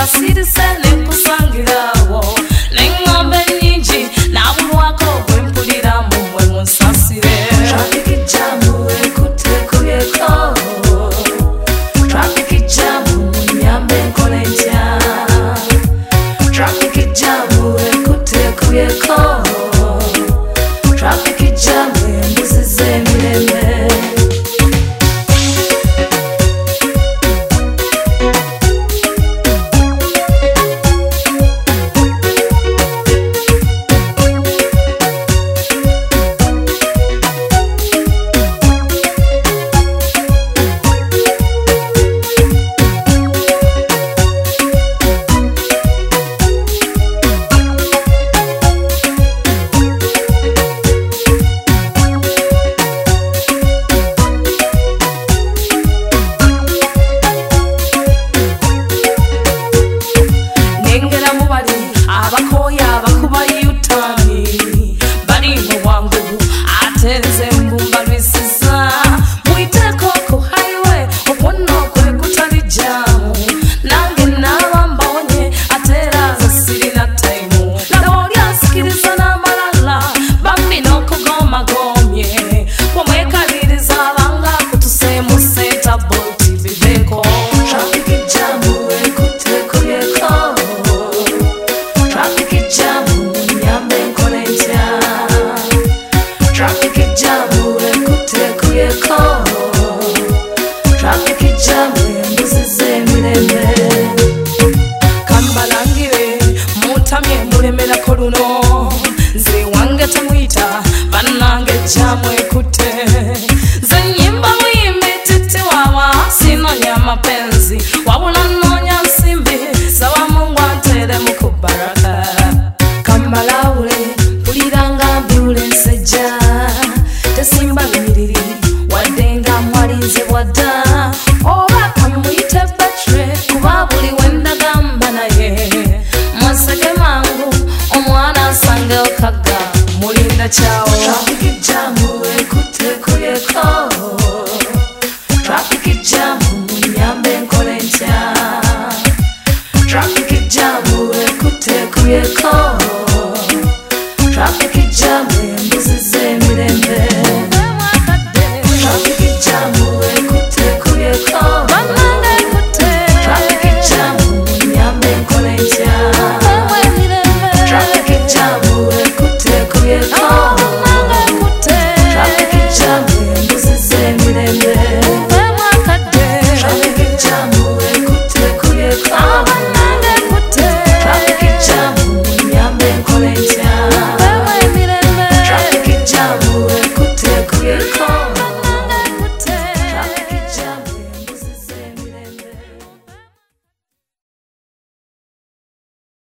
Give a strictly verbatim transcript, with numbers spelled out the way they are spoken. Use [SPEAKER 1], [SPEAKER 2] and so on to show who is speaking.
[SPEAKER 1] wasirise nekusangirawo n'engombe nyingi nabulwako bwe mpulira mumwe munsasire traffic jam ekutekuyeko traffic jam nyambe nkole ntya traffic jam ekutekuyeko traffic jam embuzize emirembe abakoya bakuba yutani bari mu wangu atenze mbumba lwisiza muiteko ku highway opono kwe kutali jamu nange nabambonye atera za siri na time naboli asikiriza na malala bambi no kugoma gomye pomwekaliriza banga kutusemu seta bolti biveko traffic jamu ekuteko yeko traffic jam nyambe nkole ntya traffic jam ekutekuyeko traffic jam embuzize emirembe kambalangire mutamye mulemerako luno nze wange temuyita bannange jamu ekute nze nyimba muyimbi titi wawa sinonya mapenzi wabula nonya nsimbi sawa Mungu antere mukubaraka kamalaule puliranga ambulance ja tesimba miriri wadenga mwalinze wadda oba kamuyite batre kuba buli wenda gamba naye mwaseke mangu omwana asange okaga mulinda kyawo traffic jam ekutekuyeko traffic jam nyambe nkole ntya traffic jam ekutekuyeko